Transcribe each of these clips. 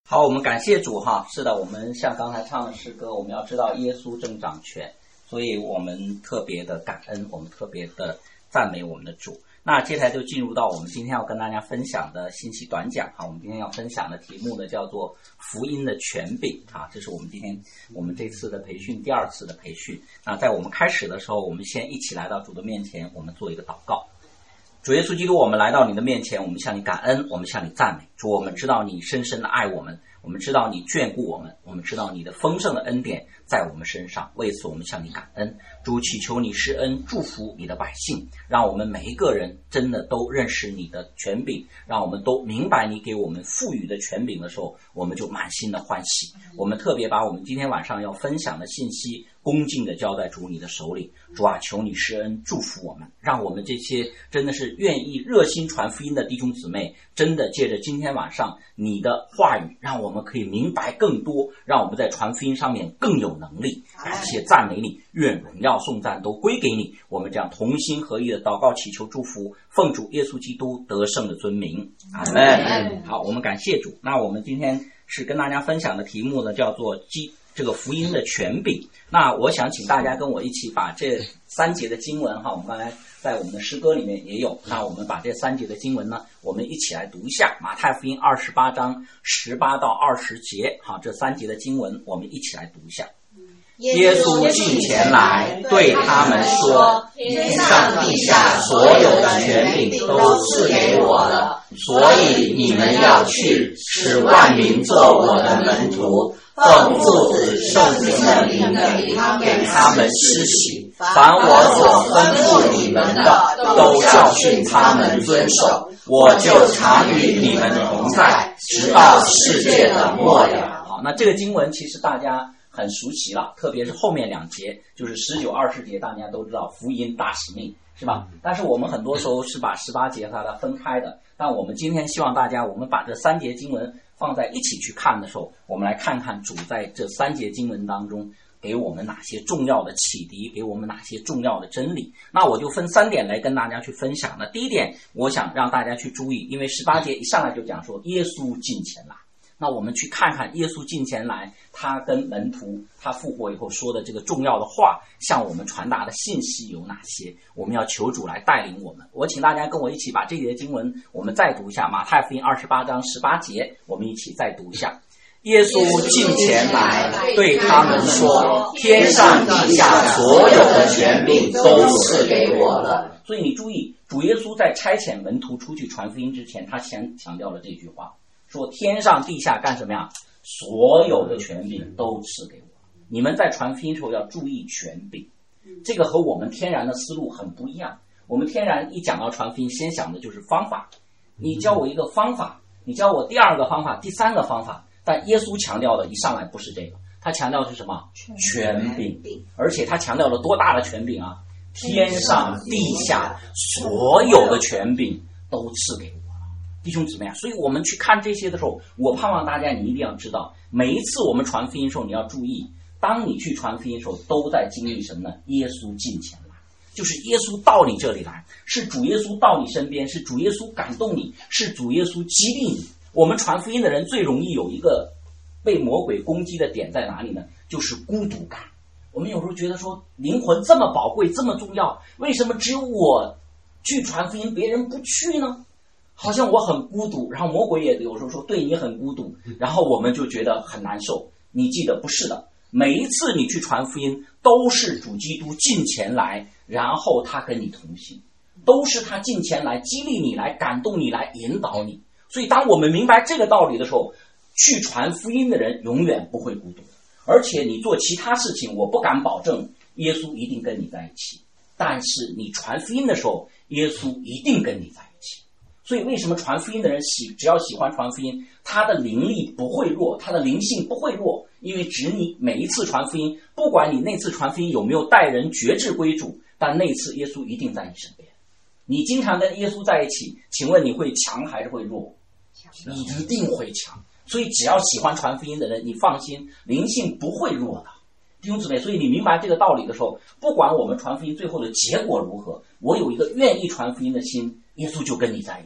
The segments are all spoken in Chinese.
好，我们感谢主哈。是的，我们像刚才唱的诗歌，我们要知道耶稣正掌权，所以我们特别的感恩，我们特别的赞美我们的主。那接下来就进入到我们今天要跟大家分享的信息短讲哈。我们今天要分享的题目呢叫做福音的权柄啊，这是我们这次的培训第二次的培训。那在我们开始的时候，我们先一起来到主的面前，我们做一个祷告。主耶稣基督，我们来到你的面前，我们向你感恩，我们向你赞美。主，我们知道你深深的爱我们，我们知道你眷顾我们，我们知道你的丰盛的恩典在我们身上，为此我们向你感恩。主，祈求你施恩祝福你的百姓，让我们每一个人真的都认识你的权柄，让我们都明白你给我们赋予的权柄的时候，我们就满心的欢喜。我们特别把我们今天晚上要分享的信息恭敬地交在主你的手里。主啊，求你施恩祝福我们，让我们这些真的是愿意热心传福音的弟兄姊妹，真的借着今天晚上你的话语，让我们可以明白更多，让我们在传福音上面更有能力。感谢赞美你，愿荣耀颂赞都归给你。我们这样同心合意的祷告祈求祝福，奉主耶稣基督得胜的尊名，阿们。好，我们感谢主。那我们今天是跟大家分享的题目呢，叫做这个福音的权柄。那我想请大家跟我一起把这3节的经文哈，我们刚才在我们的诗歌里面也有，那我们把这3节的经文呢，我们一起来读一下。马太福音28章18到20节，好，这3节的经文我们一起来读一下。耶稣近前来对他们说，天上地下所有的权柄都赐给我了，所以你们要去，使万民做我的门徒，奉父子圣灵的名给他们施洗，凡我所吩咐你们的，都教训他们遵守，我就常与你们同在，直到世界的末了。好，那这个经文其实大家很熟悉了，特别是后面2节，就是19、20节，大家都知道福音大使命，是吧？但是我们很多时候是把18节和它分开的。但我们今天希望大家，我们把这3节经文放在一起去看的时候，我们来看看主在这3节经文当中给我们哪些重要的启迪，给我们哪些重要的真理。那我就分3点来跟大家去分享。那第一点，我想让大家去注意，因为18节一上来就讲说耶稣近前来。那我们去看看耶稣近前来，他跟门徒他复活以后说的这个重要的话，向我们传达的信息有哪些，我们要求主来带领我们。我请大家跟我一起把这节经文我们再读一下，马太福音28章18节，我们一起再读一下。耶稣近前来对他们说，天上地下所有的权柄都赐给我了。所以你注意，主耶稣在差遣门徒出去传福音之前，他先强调了这句话，说天上地下干什么呀？所有的权柄都赐给我。你们在传福音的时候要注意权柄，这个和我们天然的思路很不一样。我们天然一讲到传福音，先想的就是方法，你教我一个方法，你教我第2个方法，第3个方法。但耶稣强调的一上来不是这个，他强调的是什么？权柄。而且他强调了多大的权柄啊？天上地下所有的权柄都赐给我。弟兄姊妹啊，所以我们去看这些的时候，我盼望大家你一定要知道，每一次我们传福音的时候，你要注意，当你去传福音的时候，都在经历什么呢？耶稣近前来，就是耶稣到你这里来，是主耶稣到你身边，是主耶稣感动你，是主耶稣激励你。我们传福音的人最容易有一个被魔鬼攻击的点在哪里呢？就是孤独感。我们有时候觉得说，灵魂这么宝贵这么重要，为什么只有我去传福音，别人不去呢？好像我很孤独，然后魔鬼也有时候说对你很孤独，然后我们就觉得很难受。你记得不是的，每一次你去传福音，都是主基督近前来，然后他跟你同行，都是他近前来激励你，来感动你，来引导你。所以当我们明白这个道理的时候，去传福音的人永远不会孤独。而且你做其他事情，我不敢保证耶稣一定跟你在一起，但是你传福音的时候，耶稣一定跟你在一起。所以为什么传福音的人只要喜欢传福音，他的灵力不会弱，他的灵性不会弱，因为只你每一次传福音，不管你那次传福音有没有带人决志归主，但那次耶稣一定在你身边。你经常跟耶稣在一起，请问你会强还是会弱？你一定会强。所以只要喜欢传福音的人，你放心，灵性不会弱的。弟兄姊妹，所以你明白这个道理的时候，不管我们传福音最后的结果如何，我有一个愿意传福音的心，耶稣就跟你在一起。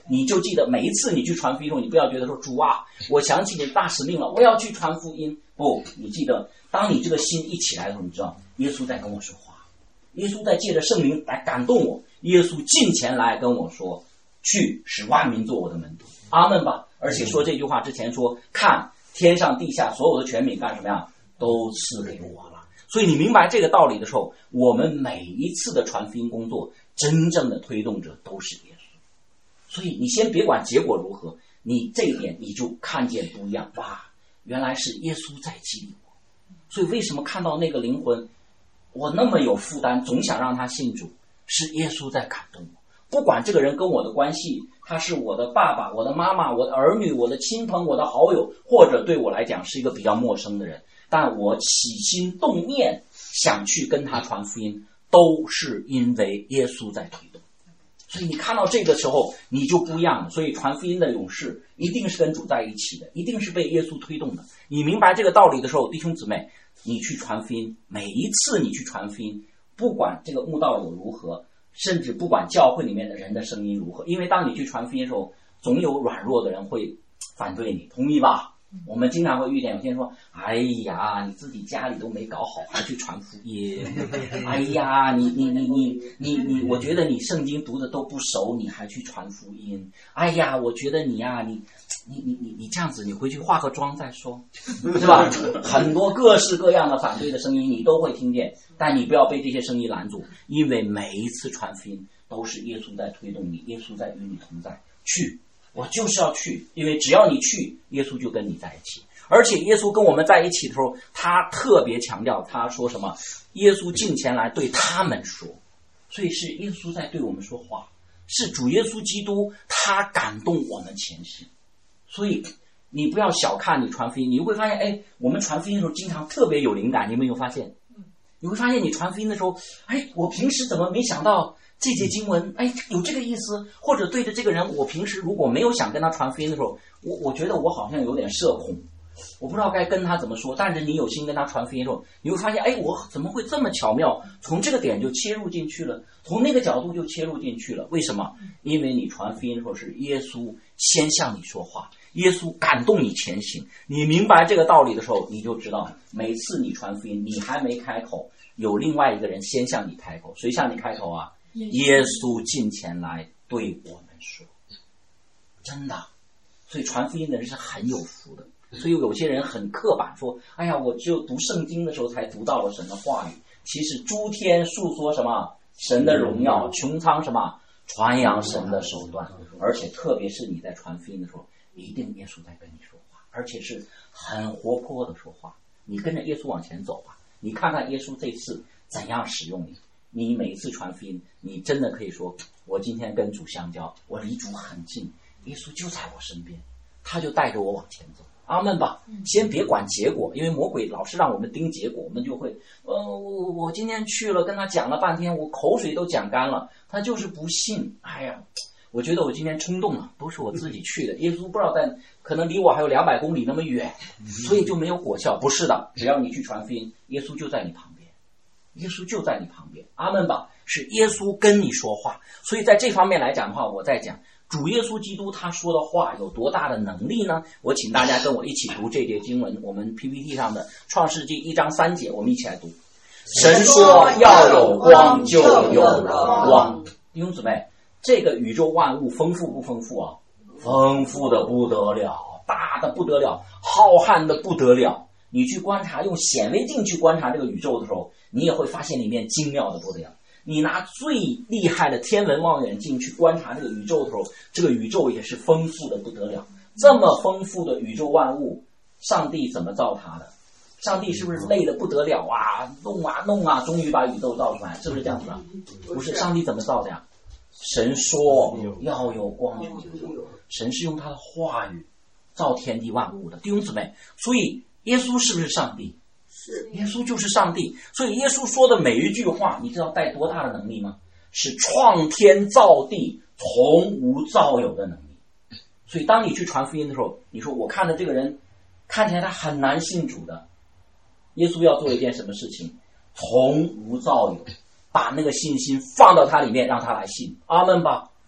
你就记得每一次你去传福音的时候，你不要觉得说主啊，我想起你的大使命了，我要去传福音。不，你记得，当你这个心一起来的时候，你知道耶稣在跟我说话，耶稣在借着圣灵来感动我，耶稣近前来跟我说，去使万民做我的门徒。阿们吧。而且说这句话之前说，看天上地下所有的权柄干什么呀，都赐给我了。所以你明白这个道理的时候，我们每一次的传福音工作，真正的推动者都是耶稣。所以你先别管结果如何，你这一点你就看见不一样。哇，原来是耶稣在激励我。所以为什么看到那个灵魂，我那么有负担，总想让他信主，是耶稣在感动我。不管这个人跟我的关系，他是我的爸爸、我的妈妈、我的儿女、我的亲朋、我的好友，或者对我来讲是一个比较陌生的人，但我起心动念想去跟他传福音，都是因为耶稣在推动。所以你看到这个时候，你就不一样了。所以传福音的勇士一定是跟主在一起的，一定是被耶稣推动的。你明白这个道理的时候，弟兄姊妹，你去传福音，每一次你去传福音，不管这个慕道友如何，甚至不管教会里面的人的声音如何，因为当你去传福音的时候，总有软弱的人会反对你，同意吧？我们经常会遇见有些人说，哎呀，你自己家里都没搞好还去传福音，哎呀，你我觉得你圣经读的都不熟，你还去传福音，哎呀，我觉得你呀，你这样子，你回去化个妆再说，是吧？很多各式各样的反对的声音你都会听见，但你不要被这些声音拦住，因为每一次传福音都是耶稣在推动你，耶稣在与你同在，去，我就是要去，因为只要你去，耶稣就跟你在一起。而且耶稣跟我们在一起的时候，他特别强调，他说什么？耶稣近前来对他们说，所以是耶稣在对我们说话，是主耶稣基督他感动我们前行。所以你不要小看你传福音，你会发现，哎，我们传福音的时候经常特别有灵感，你有没有发现？你会发现你传福音的时候，哎，我平时怎么没想到这节经文，哎，有这个意思，或者对着这个人，我平时如果没有想跟他传福音的时候，我觉得我好像有点社恐，我不知道该跟他怎么说。但是你有心跟他传福音的时候，你会发现，哎，我怎么会这么巧妙，从这个点就切入进去了，从那个角度就切入进去了。为什么？因为你传福音的时候是耶稣先向你说话，耶稣感动你前行。你明白这个道理的时候，你就知道每次你传福音，你还没开口，有另外一个人先向你开口。谁向你开口啊？耶稣近前来对我们说，真的。所以传福音的人是很有福的。所以有些人很刻板说，哎呀，我只有读圣经的时候才读到了神的话语。其实诸天述说什么？神的荣耀，穹苍什么？传扬神的手段。而且特别是你在传福音的时候，一定耶稣在跟你说话，而且是很活泼的说话。你跟着耶稣往前走吧，你看看耶稣这次怎样使用你。你每一次传福音，你真的可以说，我今天跟主相交，我离主很近，耶稣就在我身边，他就带着我往前走。阿们吧。先别管结果，因为魔鬼老是让我们盯结果，我们就会我今天去了跟他讲了半天，我口水都讲干了，他就是不信。哎呀，我觉得我今天冲动了，都是我自己去的，耶稣不知道在可能离我还有200公里那么远，所以就没有果效。不是的，只要你去传福音，耶稣就在你旁边，耶稣就在你旁边。阿们吧。是耶稣跟你说话。所以在这方面来讲的话，我在讲主耶稣基督他说的话有多大的能力呢？我请大家跟我一起读这节经文，我们 PPT 上的创世纪1章3节，我们一起来读。神说要有光，就有了光。弟兄姊妹，这个宇宙万物丰富不丰富啊？丰富的不得了，大的不得了，浩瀚的不得了。你去观察，用显微镜去观察这个宇宙的时候，你也会发现里面精妙的不得了。你拿最厉害的天文望远镜去观察这个宇宙的时候，这个宇宙也是丰富的不得了。这么丰富的宇宙万物，上帝怎么造它的？上帝是不是累得不得了啊？弄啊弄啊，终于把宇宙造出来，是不是这样子的？不是，上帝怎么造的呀？神说要有光，神是用他的话语造天地万物的。弟兄姊妹，所以耶稣是不是上帝？是，耶稣就是上帝。所以耶稣说的每一句话，你知道带多大的能力吗？是创天造地从无造有的能力。所以当你去传福音的时候，你说我看的这个人看起来他很难信主的，耶稣要做一件什么事情？从无造有，把那个信心放到他里面，让他来信。阿们吧。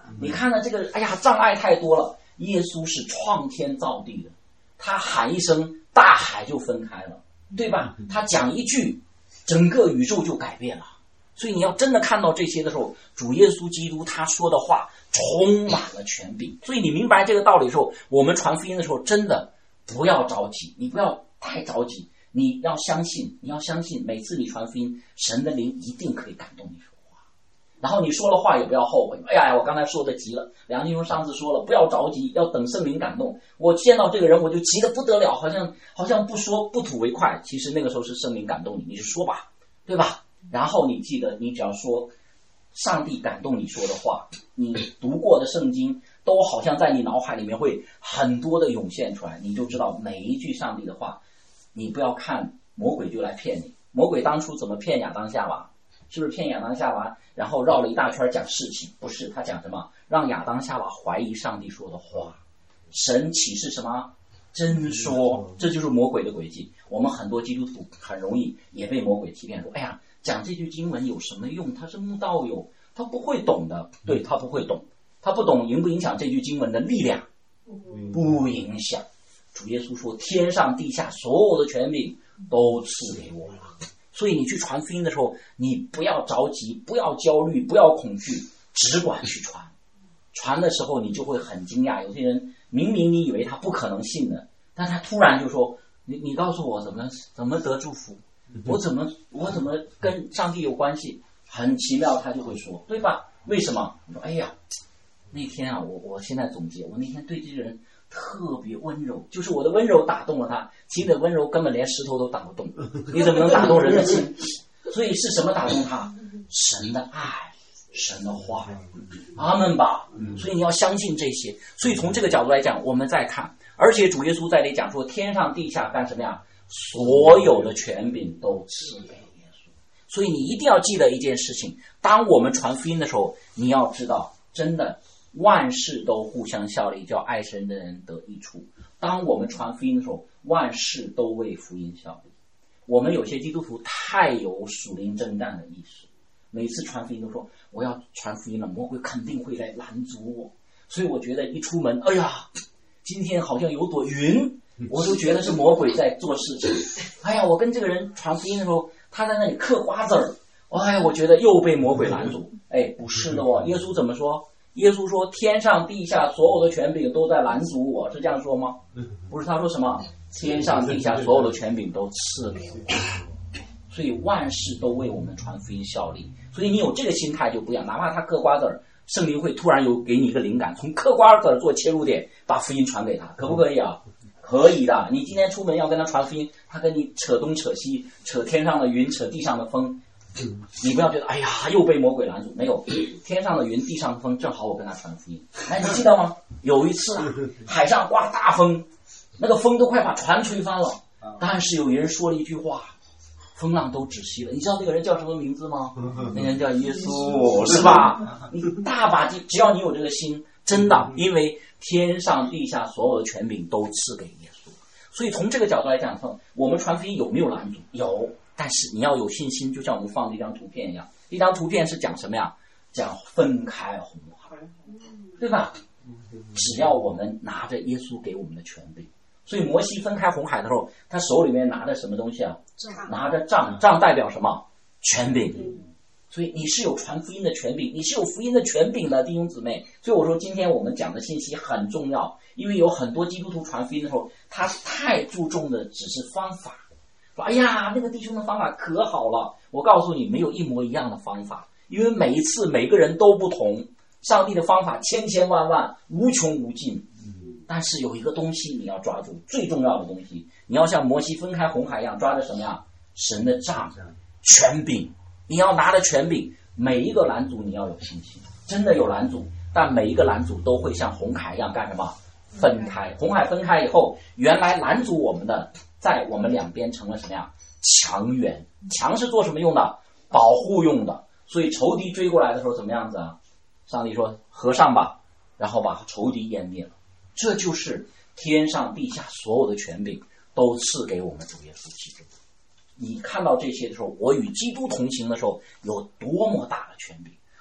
你看到这个，哎呀，障碍太多了。耶稣是创天造地的，他喊一声，大海就分开了，对吧？他讲一句，整个宇宙就改变了。所以你要真的看到这些的时候，主耶稣基督他说的话充满了权柄。所以你明白这个道理的时候，我们传福音的时候，真的不要着急，你不要太着急，你要相信，每次你传福音，神的灵一定可以感动你说话。然后你说了话也不要后悔，哎呀，我刚才说的急了。梁金荣上次说了，不要着急，要等圣灵感动。我见到这个人我就急得不得了，好像不说不吐为快。其实那个时候是圣灵感动你，你就说吧，对吧？然后你记得，你只要说上帝感动你说的话，你读过的圣经都好像在你脑海里面会很多的涌现出来，你就知道每一句上帝的话。你不要看魔鬼就来骗你。魔鬼当初怎么骗亚当夏娃？是不是骗亚当夏娃，然后绕了一大圈讲事情？不是，他讲什么？让亚当夏娃怀疑上帝说的话。神启示什么？真说。这就是魔鬼的诡计。我们很多基督徒很容易也被魔鬼欺骗，说哎呀，讲这句经文有什么用？他是慕道友，他不会懂的。对，他不会懂，他不懂影不影响这句经文的力量？不影响。主耶稣说，天上地下所有的权柄都赐给我了。所以你去传福音的时候，你不要着急，不要焦虑，不要恐惧，只管去传。传的时候你就会很惊讶，有些人明明你以为他不可能信的，但他突然就说，你告诉我怎么得祝福，我怎么跟上帝有关系？很奇妙，他就会说，对吧？为什么？你说哎呀，那天啊，我现在总结，我那天对这个人特别温柔，就是我的温柔打动了他。其实你的温柔根本连石头都打不动，你怎么能打动人的心？所以是什么打动他？神的爱，神的话，阿们吧。所以你要相信这些。所以从这个角度来讲，我们再看，而且主耶稣在这里讲说，天上地下干什么呀？所有的权柄都赐给耶稣。所以你一定要记得一件事情，当我们传福音的时候，你要知道，真的万事都互相效力，叫爱神的人得益处。当我们传福音的时候，万事都为福音效力。我们有些基督徒太有属灵征战的意识，每次传福音都说我要传福音了，魔鬼肯定会来拦阻我。所以我觉得一出门，哎呀，今天好像有朵云，我都觉得是魔鬼在做事情。哎呀，我跟这个人传福音的时候，他在那里嗑瓜子儿，哎呀，我觉得又被魔鬼拦阻。哎，不是的哦，耶稣怎么说？耶稣说，天上地下所有的权柄都在拦阻我，是这样说吗？不是，他说什么？天上地下所有的权柄都赐给我。所以万事都为我们传福音效力。所以你有这个心态就不一样，哪怕他嗑瓜子儿，圣灵会突然有给你一个灵感，从嗑瓜子儿做切入点，把福音传给他，可不可以啊？可以的。你今天出门要跟他传福音，他跟你扯东扯西，扯天上的云，扯地上的风，你不要觉得哎呀又被魔鬼拦住。没有，天上的云地上的风，正好我跟他传福音。哎，你记得吗？有一次啊，海上刮大风，那个风都快把船吹翻了，但是有人说了一句话，风浪都止息了。你知道那个人叫什么名字吗？那个人叫耶稣，是吧？你大把只要你有这个心，真的，因为天上地下所有的权柄都赐给耶稣。所以从这个角度来讲，我们传福音有没有拦阻？有，但是你要有信心。就像我们放的一张图片一样，一张图片是讲什么呀？讲分开红海，对吧？只要我们拿着耶稣给我们的权柄。所以摩西分开红海的时候，他手里面拿着什么东西啊？拿着杖，杖代表什么？权柄。所以你是有传福音的权柄，你是有福音的权柄的，弟兄姊妹。所以我说今天我们讲的信息很重要，因为有很多基督徒传福音的时候，他太注重的只是方法，说哎呀那个弟兄的方法可好了。我告诉你，没有一模一样的方法，因为每一次每个人都不同，上帝的方法千千万万，无穷无尽。但是有一个东西你要抓住，最重要的东西，你要像摩西分开红海一样，抓着什么呀？神的杖，权柄。你要拿着权柄，每一个拦阻你要有信心，真的有拦阻，但每一个拦阻都会像红海一样干什么？分开。红海分开以后，原来拦阻我们的，在我们两边成了什么呀？墙垣。墙是做什么用的？保护用的。所以仇敌追过来的时候怎么样子啊？上帝说合上吧，然后把仇敌湮灭了。这就是天上地下所有的权柄都赐给我们主耶稣基督。你看到这些的时候，我与基督同行的时候有多么大的权柄。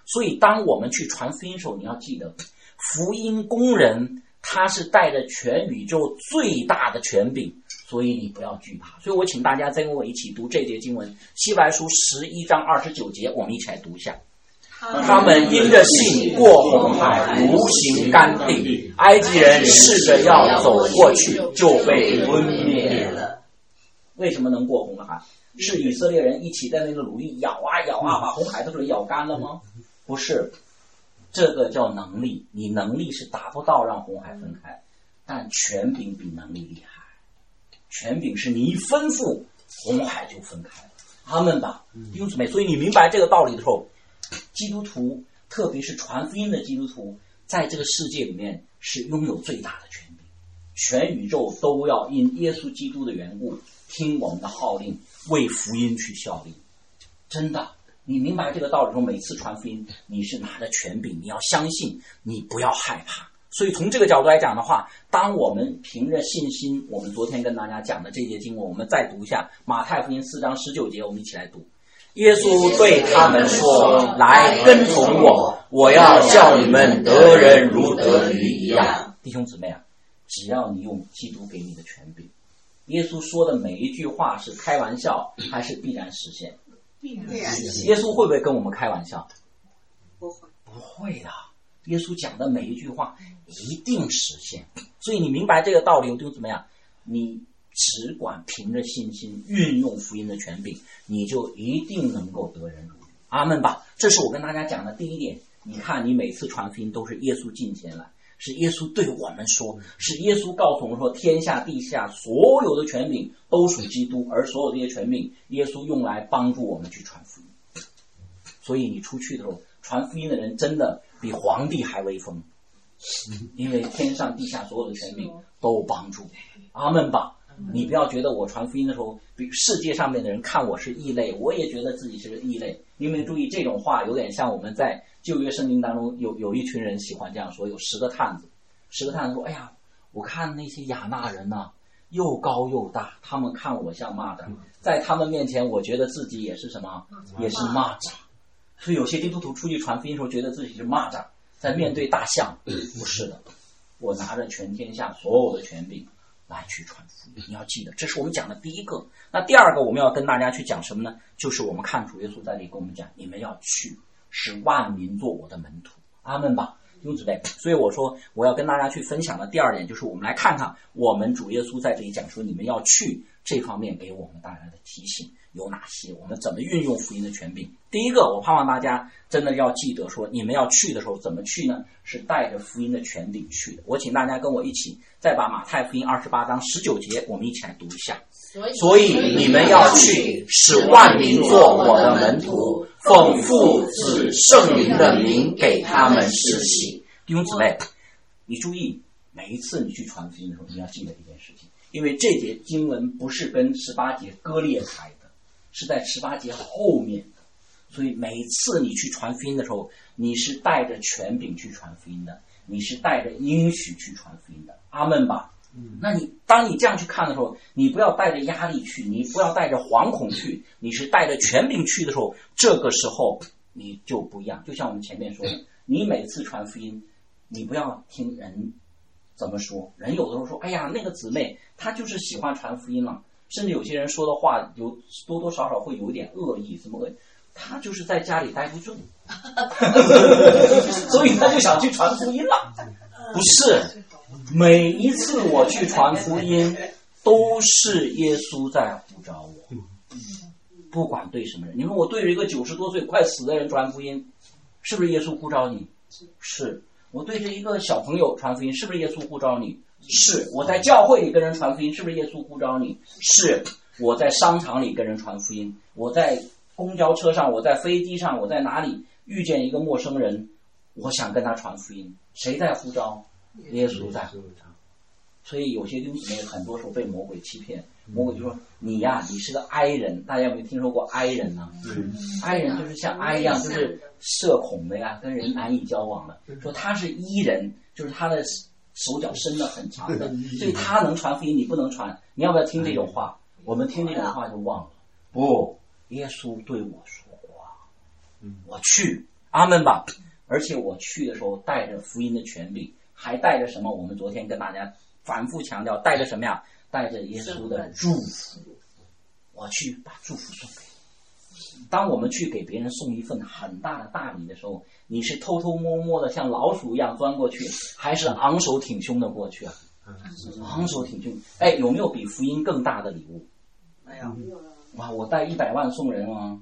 所以当我们去传福音的时候，你要记得，福音工人他是带着全宇宙最大的权柄，所以你不要惧怕。所以我请大家再跟我一起读这节经文，希伯来书11章29节，我们一起来读一下。他们因着信过红海，如行干地，埃及人试着要走过去，就被吞灭了。为什么能过红海？是以色列人一起在那个努力咬啊咬啊，把红海的水咬干了吗？不是，这个叫能力。你能力是达不到让红海分开，但权柄比能力厉害。权柄是你一吩咐，红海就分开了。阿们吧，弟兄姊妹。所以你明白这个道理的时候，基督徒，特别是传福音的基督徒，在这个世界里面是拥有最大的权柄。全宇宙都要因耶稣基督的缘故听我们的号令，为福音去效力。真的，你明白这个道理后，每次传福音你是拿着权柄，你要相信，你不要害怕。所以从这个角度来讲的话，当我们凭着信心，我们昨天跟大家讲的这节经文，我们再读一下马太福音4章19节，我们一起来读。耶稣对他们说，来跟从我，我要叫你们得人如得鱼一样。弟兄姊妹啊，只要你用基督给你的权柄，耶稣说的每一句话是开玩笑还是必然实现？必然实现。耶稣会不会跟我们开玩笑？不会，不会的。耶稣讲的每一句话一定实现。所以你明白这个道理就怎么样？你只管凭着信心运用福音的权柄，你就一定能够得人如鱼。阿们吧。这是我跟大家讲的第一点。你看，你每次传福音都是耶稣进前来，是耶稣对我们说，是耶稣告诉我们说，天下地下所有的权柄都属基督，而所有这些权柄耶稣用来帮助我们去传福音。所以你出去的时候，传福音的人真的比皇帝还威风，因为天上地下所有的权柄都帮助。阿们吧。你不要觉得我传福音的时候，比世界上面的人看我是异类，我也觉得自己是个异类。你有没有注意这种话有点像我们在旧约圣经当中有一群人喜欢这样说，有10个探子说，哎呀，我看那些亚纳人啊，又高又大，他们看我像蚂蚱，在他们面前我觉得自己也是什么，也是蚂蚱。所以有些基督徒出去传福音的时候觉得自己是蚂蚱，在面对大象。不是的，我拿着全天下所有的权柄来去传福音。你要记得，这是我们讲的第一个。那第二个我们要跟大家去讲什么呢？就是我们看主耶稣在这里跟我们讲，你们要去使万民做我的门徒。阿们吧，弟兄姊妹。所以我说我要跟大家去分享的第二点，就是我们来看看我们主耶稣在这里讲说你们要去这方面给我们带来的提醒有哪些，我们怎么运用福音的权柄。第一个，我盼望大家真的要记得说，你们要去的时候怎么去呢？是带着福音的权柄去的。我请大家跟我一起再把马太福音28章19节我们一起来读一下。所以你们要去，使万民做我的门徒，奉父子圣灵的名给他们施洗。弟兄姊妹，你注意，每一次你去传福音的时候，你要记得一件事情，因为这节经文不是跟18节割裂开的，是在18节后面的。所以每一次你去传福音的时候，你是带着权柄去传福音的，你是带着应许去传福音的。阿们吧。那当你这样去看的时候，你不要带着压力去，你不要带着惶恐去，你是带着权柄去的时候，这个时候你就不一样。就像我们前面说的，你每次传福音，你不要听人怎么说，人有的时候说，哎呀，那个姊妹她就是喜欢传福音了，甚至有些人说的话有多多少少会有一点恶意，什么恶意？他就是在家里待不住所以他就想去传福音了。不是，每一次我去传福音都是耶稣在呼召我，不管对什么人。你说我对着一个90多岁快死的人传福音，是不是耶稣呼召你？是。我对着一个小朋友传福音，是不是耶稣呼召你？是。我在教会里跟人传福音，是不是耶稣呼召你？是。我在商场里跟人传福音，我在公交车上，我在飞机上，我在哪里遇见一个陌生人，我想跟他传福音，谁在呼召？耶稣在呼召。所以有些弟兄姊妹很多时候被魔鬼欺骗，魔鬼就说你呀，你是个哀人。大家有没有听说过哀人呢？哀人就是像哀一样，就是社恐的呀，跟人难以交往的。说他是伊人，就是他的手脚伸得很长的，所以他能传福音，你不能传。你要不要听这种话？我们听这种话就忘了。不，耶稣对我说话，我去。 阿们吧。而且我去的时候带着福音的权柄，还带着什么？我们昨天跟大家反复强调，带着什么呀？带着耶稣的祝福。我去把祝福送给你。当我们去给别人送一份很大的大礼的时候，你是偷偷摸摸的像老鼠一样钻过去，还是昂首挺胸的过去啊？昂首挺胸。哎，有没有比福音更大的礼物？ 没有。 哇，我带100万送人啊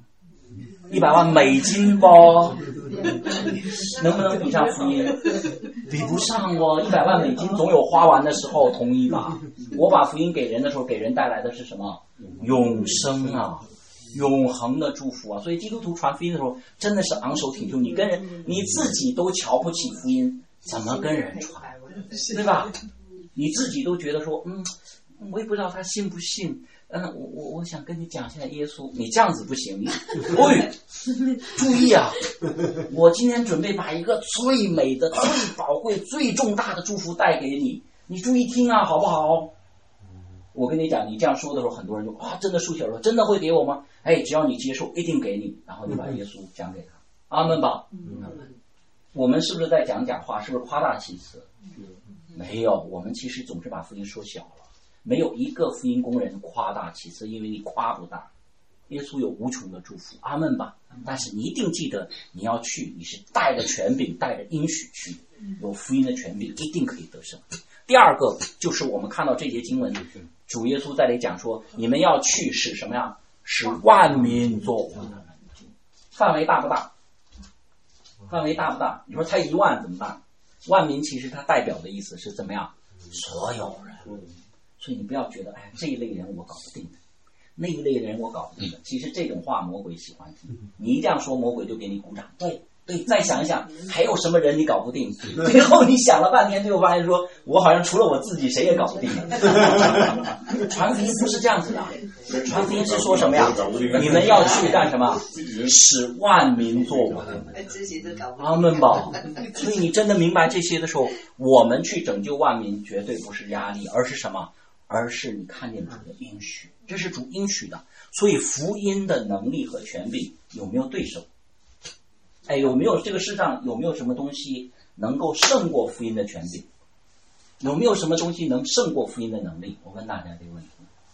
！100万美金吧，能不能比上福音？比不上哦，100万美金总有花完的时候，同意吧？我把福音给人的时候，给人带来的是什么？永生啊，永恒的祝福啊！所以基督徒传福音的时候，真的是昂首挺胸。你跟人，你自己都瞧不起福音，怎么跟人传？对吧？你自己都觉得说，我也不知道他信不信。我想跟你讲一下耶稣，你这样子不行。注意啊！我今天准备把一个最美的、最宝贵、最重大的祝福带给你，你注意听啊，好不好？我跟你讲，你这样说的时候，很多人就真的竖起手说，真的会给我吗？哎，只要你接受，一定给你。然后你把耶稣讲给他，阿们吧。我们是不是在讲假话？是不是夸大其词？没有，我们其实总是把福音说小了。没有一个福音工人夸大其词，因为你夸不大。耶稣有无穷的祝福，阿们吧。但是你一定记得，你要去，你是带着权柄、带着应许去，有福音的权柄，一定可以得胜。第二个就是我们看到这节经文，主耶稣在这里讲说，你们要去使什么呀？使万民做我的门徒。范围大不大？范围大不大？你说才1万怎么办？万民其实它代表的意思是怎么样？所有人。所以你不要觉得，这一类人我搞不定的，那一类人我搞不定的。其实这种话魔鬼喜欢听，你一这样说，魔鬼就给你鼓掌。对，再想一想，还有什么人你搞不定？最后你想了半天，最后发现说，我好像除了我自己，谁也搞不定。传福音不是这样子的，传福音是说什么呀？你们要去干什么？使万民做我的门徒。阿们吧。所以你真的明白这些的时候，我们去拯救万民绝对不是压力，而是什么？而是你看见主的应许，这是主应许的。所以福音的能力和权柄有没有对手？有没有这个世上有没有什么东西能够胜过福音的权柄？有没有什么东西能胜过福音的能力？我问大家这个问题。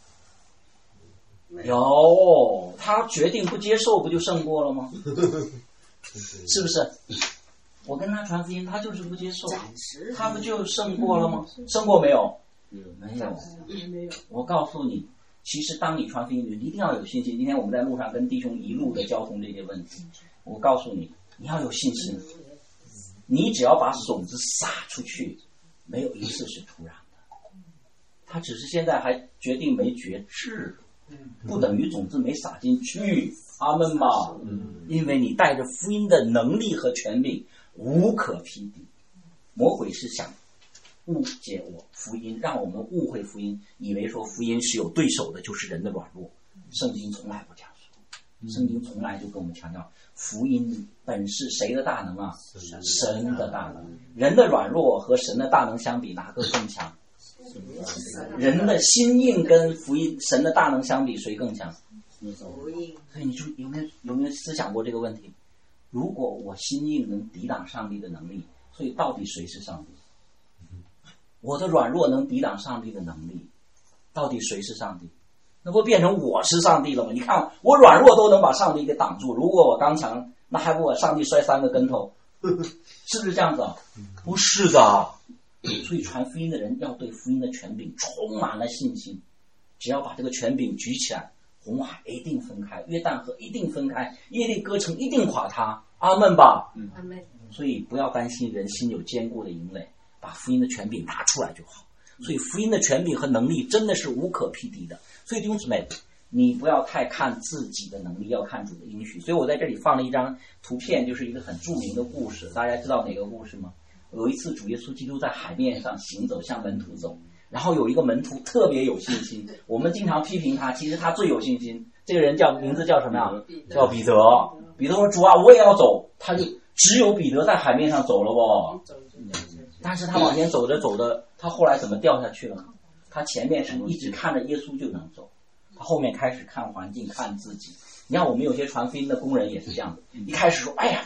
有，他决定不接受，不就胜过了吗？是不是？我跟他传福音，他就是不接受，他不就胜过了吗？胜过没有？没有。我告诉你，其实当你传福音，你一定要有信心。今天我们在路上跟弟兄一路的交通这些问题，我告诉你，你要有信心。你只要把种子撒出去，没有一次是突然的。他只是现在还决定没觉知，不等于种子没撒进去。阿们吧。因为你带着福音的能力和权柄，无可匹敌。魔鬼是想误解我福音，让我们误会福音，以为说福音是有对手的，就是人的软弱。圣经从来不这样说，圣经从来就跟我们强调，福音本是谁的大能啊？神的大能。人的软弱和神的大能相比，哪个更强？人的心硬跟福音神的大能相比，谁更强？所以你就有没有思想过这个问题？如果我心硬能抵挡上帝的能力，所以到底谁是上帝？我的软弱能抵挡上帝的能力，到底谁是上帝？那不变成我是上帝了吗？你看我软弱都能把上帝给挡住，如果我刚强，那还不我上帝摔3个跟头？是不是这样子？不是的。所以传福音的人要对福音的权柄充满了信心，只要把这个权柄举起来，红海一定分开，约旦河一定分开，耶利哥城一定垮塌。阿们吧。 阿们。 所以不要担心人心有坚固的营垒，把福音的权柄拿出来就好。所以福音的权柄和能力真的是无可匹敌的。所以弟兄姊妹，你不要太看自己的能力，要看主的应许。所以我在这里放了一张图片，就是一个很著名的故事。大家知道哪个故事吗？有一次主耶稣基督在海面上行走，向门徒走，然后有一个门徒特别有信心，我们经常批评他，其实他最有信心。这个人名字叫什么呀？叫彼得。彼得说，主啊，我也要走。他就只有彼得在海面上走了不？但是他往前走着走着，他后来怎么掉下去了？他前面是一直看着耶稣就能走，他后面开始看环境看自己。你看我们有些传福音的工人也是这样的，一开始说，哎呀，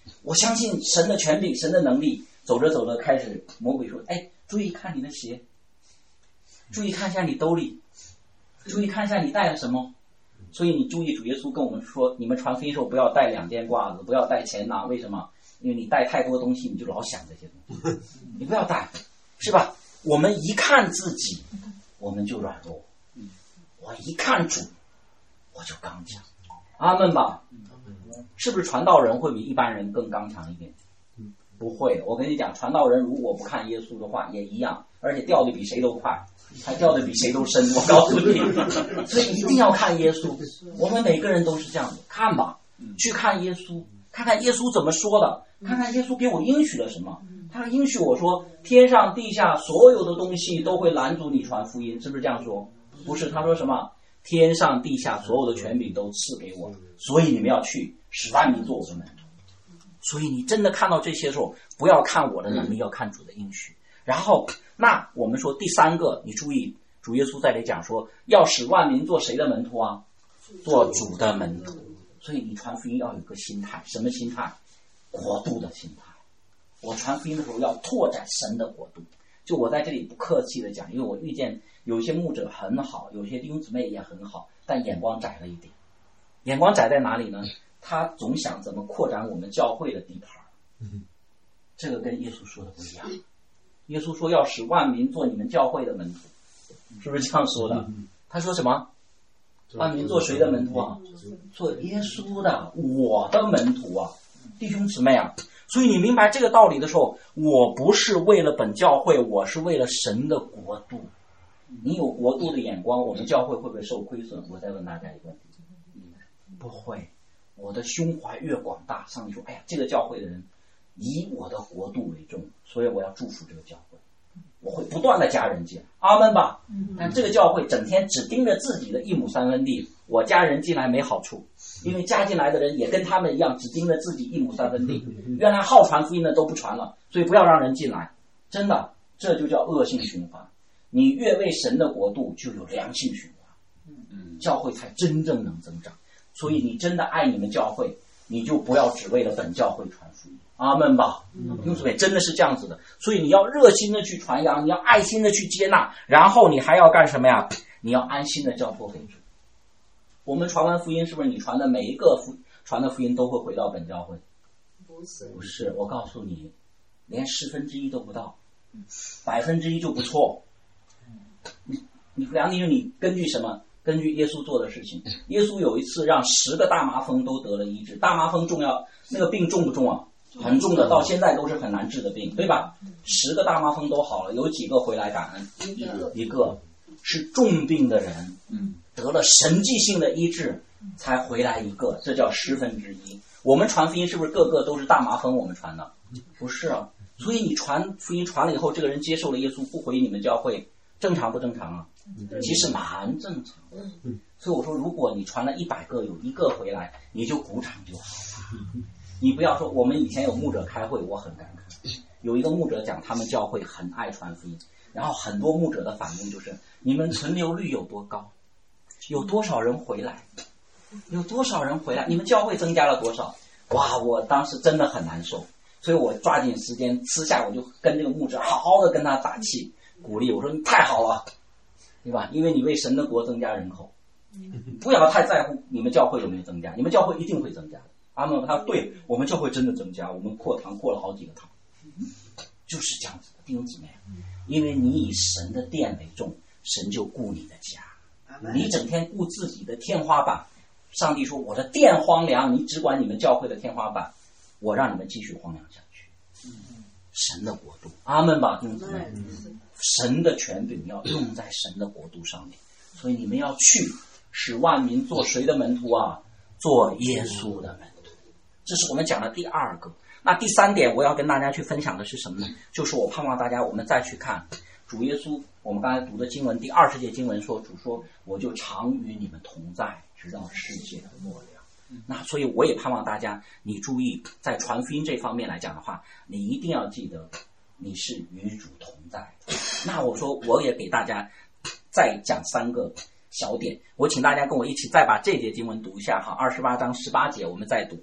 我相信神的权柄，神的能力。走着走着，开始魔鬼说：“哎，注意看你的鞋，注意看一下你兜里，注意看一下你带了什么。”所以你注意，主耶稣跟我们说，你们传福音时候不要带2件褂子，不要带钱囊。为什么？因为你带太多东西，你就老想这些东西。你不要带，是吧？我们一看自己，我们就软弱；我一看主，我就刚强。阿们吧。是不是传道人会比一般人更刚强一点？不会。我跟你讲，传道人如果不看耶稣的话，也一样，而且掉的比谁都快，还掉的比谁都深。我告诉你，所以一定要看耶稣。我们每个人都是这样的，看吧，去看耶稣，看看耶稣怎么说的，看看耶稣给我应许了什么。他应许我说，天上地下所有的东西都会拦阻你传福音，是不是这样说？不是，他说什么？天上地下所有的权柄都赐给我，所以你们要去使万民做我的门徒。所以你真的看到这些时候，不要看我的能力，要看主的应许。然后那我们说第3个，你注意，主耶稣在这里讲说，要使万民做谁的门徒啊？做主的门徒。所以你传福音要有一个心态，什么心态？国度的心态。我传福音的时候要拓展神的国度。就我在这里不客气的讲，因为我遇见有一些牧者很好，有些弟兄姊妹也很好，但眼光窄了一点。眼光窄在哪里呢？他总想怎么扩展我们教会的地盘。这个跟耶稣说的不一样。耶稣说要使万民做你们教会的门徒，是不是这样说的？他说什么？万民做谁的门徒啊？做耶稣的，我的门徒啊，弟兄姊妹啊。所以你明白这个道理的时候，我不是为了本教会，我是为了神的国度。你有国度的眼光，我们教会会不会受亏损？我再问大家一个问题，不会。我的胸怀越广大，上帝说，哎呀，这个教会的人以我的国度为重，所以我要祝福这个教会，我会不断的加人进来。阿们吧。但这个教会整天只盯着自己的1亩3分地，我加人进来没好处，因为加进来的人也跟他们一样，只盯着自己1亩3分地。原来好传福音的都不传了，所以不要让人进来。真的，这就叫恶性循环。你越为神的国度，就有良性循环，教会才真正能增长。所以你真的爱你们教会，你就不要只为了本教会传福音。阿们吧。弟兄姊妹，真的是这样子的。所以你要热心的去传扬，你要爱心的去接纳，然后你还要干什么呀？你要安心的交托给主。我们传完福音，是不是你传的每一个传的福音都会回到本教会？不是，我告诉你，连1/10都不到，1%就不错。你梁弟兄，你根据什么？根据耶稣做的事情。耶稣有一次让10个大麻风都得了医治。大麻风重要，那个病重不重啊？很重的，到现在都是很难治的病，对吧？10个大麻风都好了，有几个回来感恩？一个。是重病的人，得了神迹性的医治才回来一个，这叫1/10。我们传福音是不是个个都是大麻风我们传的？不是啊。所以你传福音传了以后，这个人接受了耶稣，不回你们教会，正常不正常啊？其实蛮正常的。所以我说，如果你传了100个，有1个回来，你就鼓掌就好了。你不要说，我们以前有牧者开会，我很感慨。有一个牧者讲，他们教会很爱传福音，然后很多牧者的反应就是：你们存留率有多高？有多少人回来？有多少人回来？你们教会增加了多少？哇！我当时真的很难受，所以我抓紧时间，私下我就跟这个牧者好好的跟他打气鼓励。我说你太好了，对吧？因为你为神的国增加人口，不要太在乎你们教会有没有增加，你们教会一定会增加的。阿们。他说对，我们教会真的增加，我们扩堂扩了好几个堂，就是这样子的，弟兄姊妹。因为你以神的殿为重，神就顾你的家。你整天顾自己的天花板，上帝说我的殿荒凉，你只管你们教会的天花板，我让你们继续荒凉下去。神的国度，阿们吧，弟兄姊妹。神的权柄要用在神的国度上面，所以你们要去使万民做谁的门徒啊？做耶稣的门徒。这是我们讲的第2个。那第3点我要跟大家去分享的是什么呢？就是我盼望大家我们再去看主耶稣，我们刚才读的经文第20节经文说，主说我就常与你们同在，直到世界的末了。那所以我也盼望大家，你注意在传福音这方面来讲的话，你一定要记得你是与主同在的。那我说我也给大家再讲3个小点，我请大家跟我一起再把这节经文读一下哈，28章18节我们再读。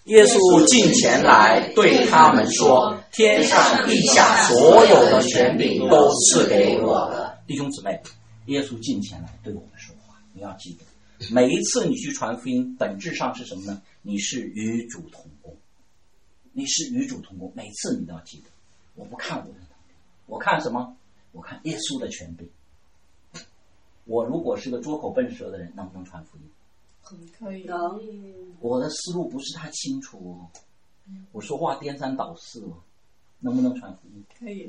耶稣近前来对他们说，天上地下所有的权柄都赐给我了。弟兄姊妹，耶稣近前来对我们说话，你要记得，每一次你去传福音，本质上是什么呢？你是与主同工，你是与主同工，每次你都要记得，我不看我的能力，我看什么？我看耶稣的权柄。我如果是个拙口笨舌的人，能不能传福音？ 可以。 我的思路不是太清楚哦，我说话颠三倒四哦，能不能传福音？ 可以。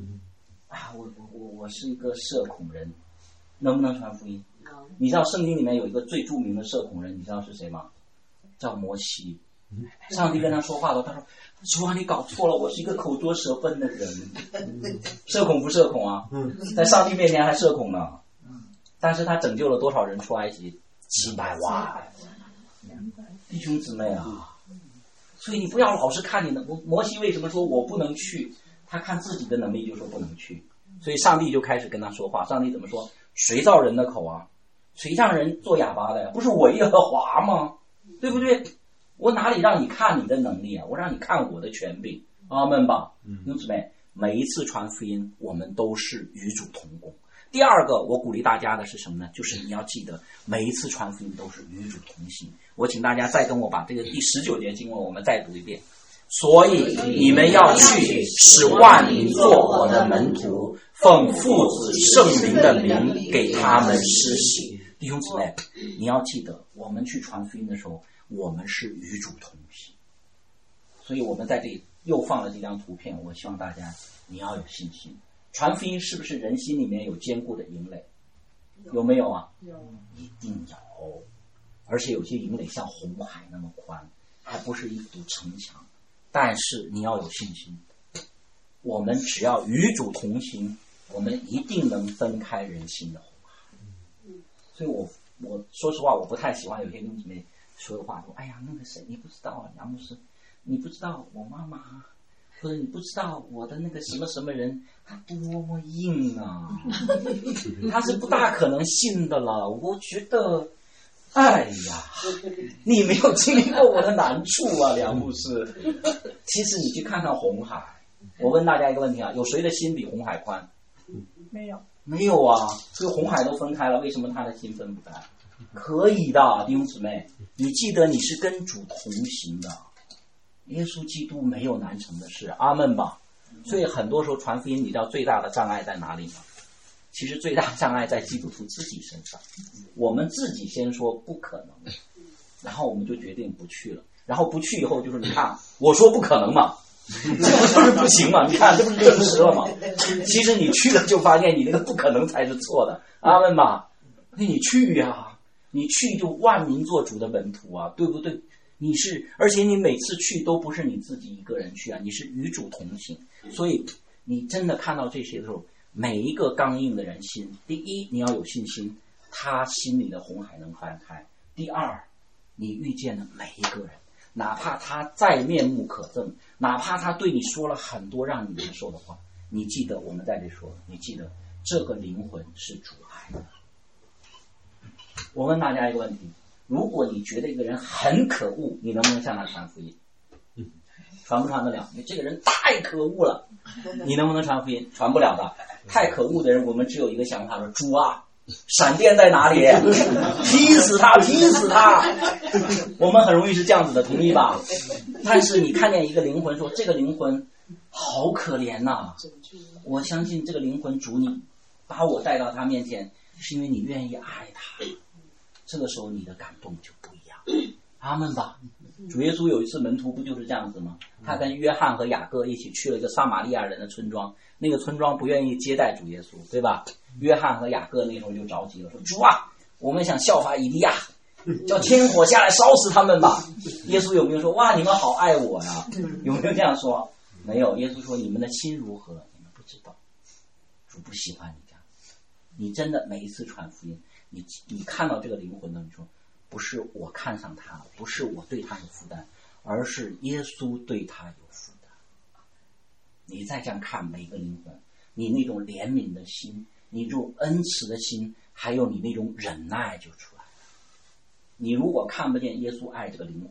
我是一个社恐人，能不能传福音？你知道圣经里面有一个最著名的社恐人，你知道是谁吗？叫摩西。上帝跟他说话的，他说：“主啊，你搞错了，我是一个口拙舌笨的人。”社恐不社恐啊？在上帝面前还社恐呢。但是他拯救了多少人出埃及？700万。弟兄姊妹啊，所以你不要老是看你的。摩西为什么说我不能去？他看自己的能力就说不能去，所以上帝就开始跟他说话。上帝怎么说？谁造人的口啊？谁让人做哑巴的呀？不是我耶和华吗？对不对？我哪里让你看你的能力啊？我让你看我的权柄。阿们吧。弟兄姊妹，每一次传福音，我们都是与主同工。第二个，我鼓励大家的是什么呢？就是你要记得，每一次传福音都是与主同行。我请大家再跟我把这个第19节经文我们再读一遍。所以你们要去，使万民做我的门徒，奉父子圣灵的名给他们施洗。弟兄姊妹，你要记得，我们去传福音的时候，我们是与主同行。所以我们在这里又放了这张图片，我希望大家你要有信心。传福音是不是人心里面有坚固的营垒？有没有啊？有，一定有。而且有些营垒像红海那么宽，还不是一堵城墙。但是你要有信心，我们只要与主同行，我们一定能分开人心的红海。所以我说实话，我不太喜欢有些弟兄姊妹说的话，说哎呀，那个谁，你不知道啊，杨牧师，你不知道我妈妈，或者你不知道我的那个什么什么人，他多么硬啊，他是不大可能信的了。我觉得，哎呀，你没有经历过我的难处啊，梁牧师。其实你去看看红海，我问大家一个问题啊，有谁的心比红海宽？ 没有。 没有啊，这个红海都分开了，为什么他的心分不开？可以的，弟兄姊妹，你记得你是跟主同行的。耶稣基督没有难成的事，阿们吧。所以很多时候传福音，你知道最大的障碍在哪里吗？其实最大的障碍在基督徒自己身上。我们自己先说不可能，然后我们就决定不去了，然后不去以后就是你看我说不可能嘛，这不就是不行嘛？你看这不是证实了吗？其实你去了就发现你那个不可能才是错的，阿们吧。那你去呀，你去就万民做主的门徒啊，对不对？你是，而且你每次去都不是你自己一个人去啊，你是与主同行。所以你真的看到这些的时候，每一个刚硬的人心，第一你要有信心，他心里的红海能翻开；第二，你遇见了每一个人，哪怕他再面目可憎，哪怕他对你说了很多让你难受的话，你记得我们在这说，你记得这个灵魂是主爱的。我问大家一个问题，如果你觉得一个人很可恶，你能不能向他传福音？传不传得了？你这个人太可恶了，你能不能传福音？传不了的。太可恶的人，我们只有一个想法，说主啊，闪电在哪里？劈死他，劈死他！我们很容易是这样子的，同意吧？但是你看见一个灵魂，说这个灵魂好可怜呐，我相信这个灵魂主你把我带到他面前，是因为你愿意爱他。这个时候你的感动就不一样。阿们吧。主耶稣有一次门徒不就是这样子吗？他跟约翰和雅各一起去了一个撒玛利亚人的村庄，那个村庄不愿意接待主耶稣，对吧？约翰和雅各那时候就着急了，说主啊，我们想效法以利亚，叫天火下来烧死他们吧。耶稣有没有说哇你们好爱我呀？有没有这样说？没有。耶稣说你们的心如何你们不知道，主不喜欢你这样。你真的每一次传福音，你看到这个灵魂的，你说不是我看上他了，不是我对他有负担，而是耶稣对他有负担。你再这样看每个灵魂，你那种怜悯的心，你这种恩慈的心，还有你那种忍耐就出来了。你如果看不见耶稣爱这个灵魂，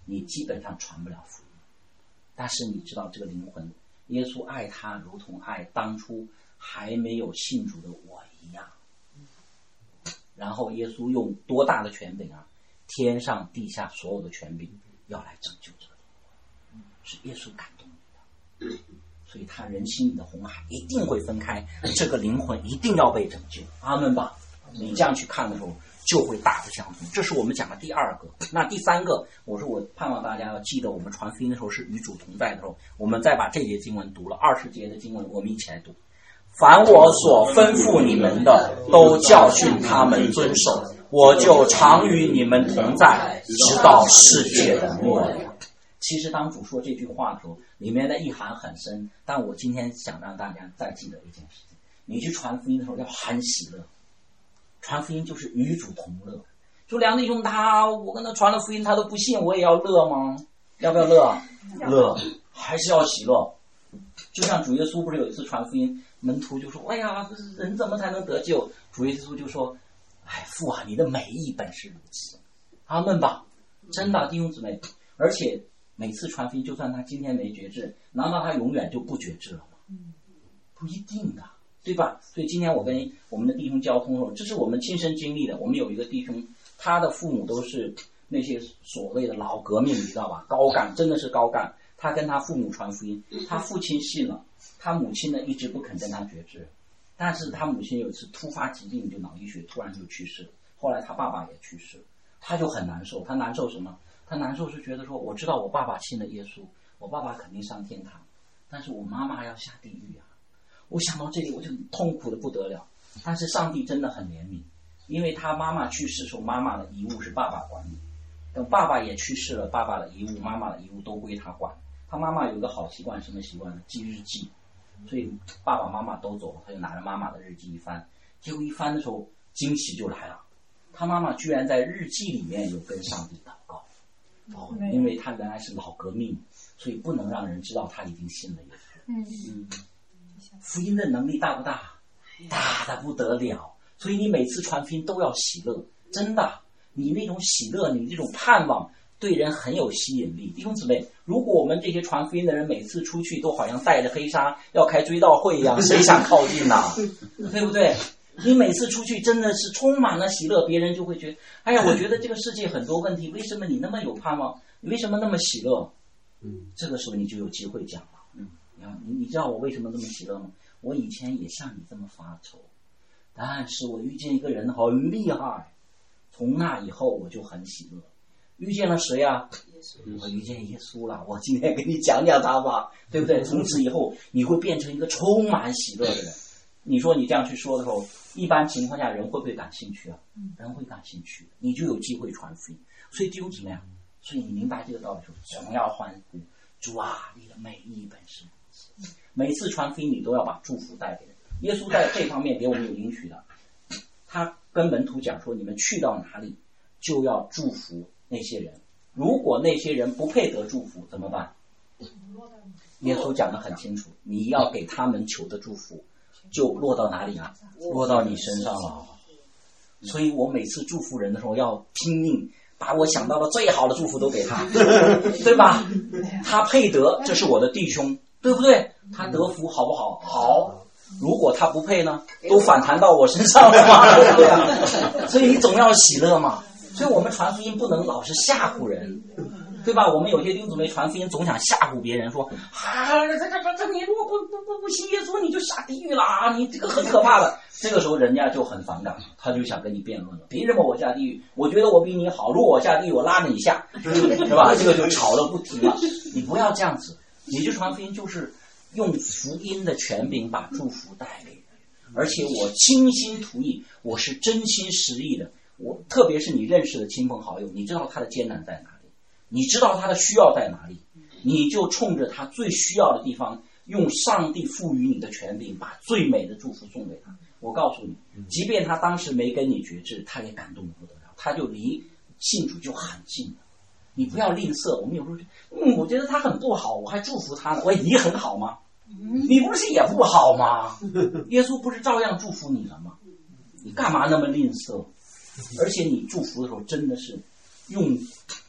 你基本上传不了福音。但是你知道这个灵魂，耶稣爱他如同爱当初还没有信主的我一样。然后耶稣用多大的权柄啊，天上地下所有的权柄要来拯救这个灵魂，是耶稣感动你的。所以他人心里的红海一定会分开，这个灵魂一定要被拯救。阿们吧。你这样去看的时候就会大不相同。这是我们讲的第二个。那第三个，我说我盼望大家要记得，我们传福音的时候是与主同在的时候，我们再把这节经文读了20节的经文，我们一起来读。凡我所吩咐你们的，都教训他们遵守，我就常与你们同在，直到世界的末了。其实当主说这句话的时候，里面的意涵很深，但我今天想让大家再记得一件事情，你去传福音的时候要含喜乐。传福音就是与主同乐。就梁弟兄我跟他传了福音，他都不信，我也要乐吗？要不要乐？乐，还是要喜乐。就像主耶稣不是有一次传福音，门徒就说：“哎呀，人怎么才能得救？”主耶稣就说：“哎，父啊，你的美意本是如此。”阿们吧，真的弟兄姊妹。而且每次传福音，就算他今天没觉志，难道他永远就不觉志了吗？不一定的。对吧？所以今天我跟我们的弟兄交通的时候，这是我们亲身经历的。我们有一个弟兄，他的父母都是那些所谓的老革命，你知道吧？高干，真的是高干。他跟他父母传福音，他父亲信了，他母亲呢一直不肯跟他觉志。但是他母亲有一次突发疾病，就脑溢血，突然就去世了。后来他爸爸也去世了，他就很难受。他难受什么？他难受是觉得说，我知道我爸爸信了耶稣，我爸爸肯定上天堂，但是我妈妈要下地狱啊。我想到这里我就痛苦的不得了。但是上帝真的很怜悯，因为他妈妈去世的时候，妈妈的遗物是爸爸管理，等爸爸也去世了，爸爸的遗物妈妈的遗物都归他管。他妈妈有一个好习惯，什么习惯呢？记日记。所以爸爸妈妈都走了，他就拿着妈妈的日记一翻，结果一翻的时候惊喜就来了，他妈妈居然在日记里面有跟上帝祷告。因为他原来是老革命，所以不能让人知道他已经信了耶稣。福音的能力大不大？大的不得了。所以你每次传福音都要喜乐，真的，你那种喜乐，你这种盼望对人很有吸引力。弟兄姊妹，如果我们这些传福音的人每次出去都好像带着黑纱要开追悼会一样，谁想靠近呢？对不对？你每次出去真的是充满了喜乐，别人就会觉得，哎呀，我觉得这个世界很多问题，为什么你那么有盼望？你为什么那么喜乐？这个时候你就有机会讲了。你知道我为什么这么喜乐吗？我以前也像你这么发愁，但是我遇见一个人很厉害，从那以后我就很喜乐。遇见了谁啊？我遇见耶稣了。我今天给你讲讲他吧，对不对？从此以后你会变成一个充满喜乐的人。你说你这样去说的时候，一般情况下人会不会感兴趣啊？人会感兴趣，你就有机会传福音。所以弟兄姊妹啊，所以你明白这个道理的时候，总要欢呼。主啊，你的美意本是如此。每次传福音你都要把祝福带给人。耶稣在这方面给我们有应许的，他跟门徒讲说，你们去到哪里就要祝福那些人，如果那些人不配得祝福怎么办？耶稣讲得很清楚，你要给他们求的祝福就落到哪里啊？落到你身上了。所以我每次祝福人的时候要拼命把我想到的最好的祝福都给他，对吧？他配得，这是我的弟兄，对不对？他得福好不好？好。如果他不配呢？都反弹到我身上了嘛，对不对啊？所以你总要喜乐嘛。所以我们传福音不能老是吓唬人，对吧？我们有些弟兄姊妹传福音总想吓唬别人，说这你如果不信耶稣，你就下地狱啦，你这个很可怕的。这个时候人家就很反感，他就想跟你辩论了。凭什么我下地狱？我觉得我比你好，如果我下地狱，我拉着你下，是吧？这个就吵得不停了。你不要这样子，你去传福音就是用福音的权柄把祝福带给人，而且我倾心图意，我是真心实意的。我特别是你认识的亲朋好友，你知道他的艰难在哪里，你知道他的需要在哪里，你就冲着他最需要的地方，用上帝赋予你的权柄，把最美的祝福送给他。我告诉你，即便他当时没跟你决志，他也感动不得了，他就离信主就很近了。你不要吝啬，我们有时候我觉得他很不好，我还祝福他呢。喂，你很好吗？你不是也不好吗？耶稣不是照样祝福你了吗？你干嘛那么吝啬？而且你祝福的时候真的是用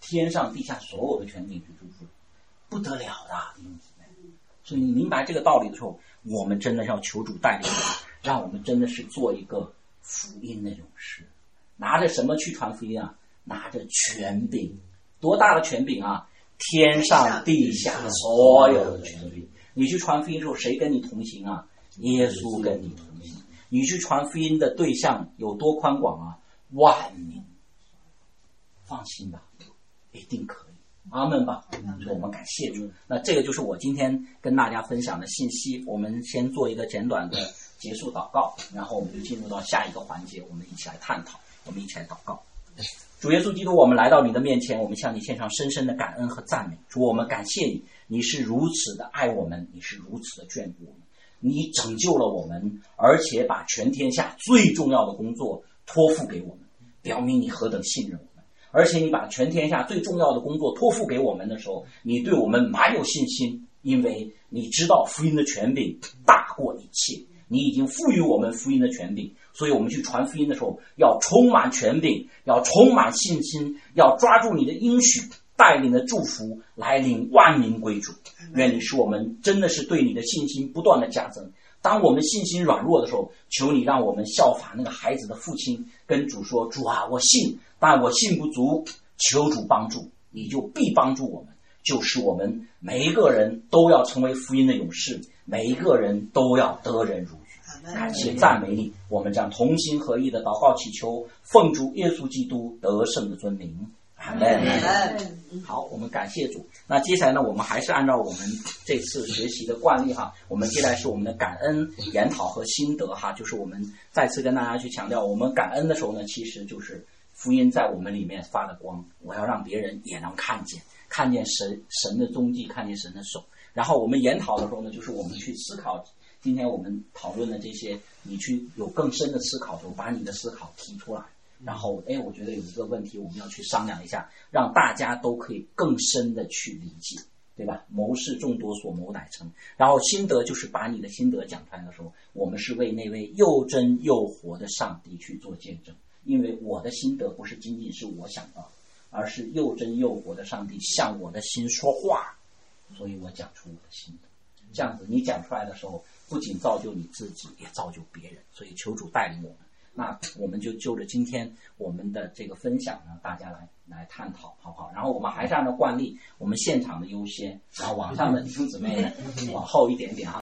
天上地下所有的权柄去祝福，不得了的，弟兄姊妹。所以你明白这个道理的时候，我们真的要求主带领我们，让我们真的是做一个福音的勇士。拿着什么去传福音啊？拿着权柄。多大的权柄啊？天上地下所有的权柄。你去传福音的时候，谁跟你同行啊？耶稣跟你同行。你去传福音的对象有多宽广啊？万民。放心吧，一定可以。阿们吧。所以我们感谢主。那这个就是我今天跟大家分享的信息。我们先做一个简短的结束祷告，然后我们就进入到下一个环节，我们一起来探讨，我们一起来祷告。主耶稣基督，我们来到你的面前，我们向你献上深深的感恩和赞美。主，我们感谢你，你是如此的爱我们，你是如此的眷顾我们，你拯救了我们，而且把全天下最重要的工作托付给我们，表明你何等信任我们。而且你把全天下最重要的工作托付给我们的时候，你对我们蛮有信心，因为你知道福音的权柄大过一切，你已经赋予我们福音的权柄，所以我们去传福音的时候要充满权柄，要充满信心，要抓住你的应许带领的祝福来领万民归主。愿你使我们真的是对你的信心不断的加增。当我们信心软弱的时候，求你让我们效法那个孩子的父亲，跟主说，主啊，我信，但我信不足，求主帮助，你就必帮助我们，就是我们每一个人都要成为福音的勇士，每一个人都要得人如鱼。感谢赞美你，我们将同心合意的祷告祈求，奉主耶稣基督得胜的尊名，阿们。好，我们感谢主。那接下来呢，我们还是按照我们这次学习的惯例哈，我们接下来是我们的感恩研讨和心得哈，就是我们再次跟大家去强调，我们感恩的时候呢，其实就是福音在我们里面发的光，我要让别人也能看见神的踪迹，看见神的手。然后我们研讨的时候呢，就是我们去思考今天我们讨论的这些，你去有更深的思考的时候，把你的思考提出来。然后我觉得有一个问题我们要去商量一下，让大家都可以更深的去理解，对吧？谋事众多，所谋乃成。然后心得就是把你的心得讲出来的时候，我们是为那位又真又活的上帝去做见证。因为我的心得不是仅仅是我想到的，而是又真又活的上帝向我的心说话，所以我讲出我的心得。这样子你讲出来的时候，不仅造就你自己，也造就别人。所以求主带领我们。那我们就就着今天我们的这个分享呢，大家来探讨，好不好？然后我们还是按照惯例，我们现场的优先，然后网上的弟兄姊妹呢往后一点点哈。